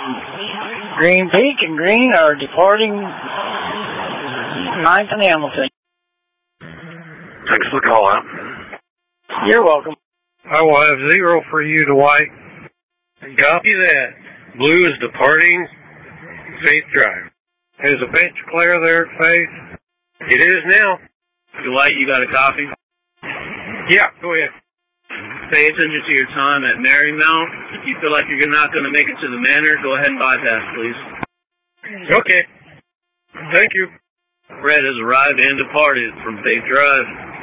Green Peak and Green are departing 9th and Hamilton. Thanks for the call out. You're welcome. I will have 0 for you, Dwight. And copy that. Blue is departing Faith Drive. Is the bench clear there at Faith? It is now. Dwight, you got a copy? Yeah, go ahead. Pay attention to your time at Marymount. If you feel like you're not going to make it to the manor, go ahead and bypass, please. Okay. Thank you. Red has arrived and departed from Faith Drive.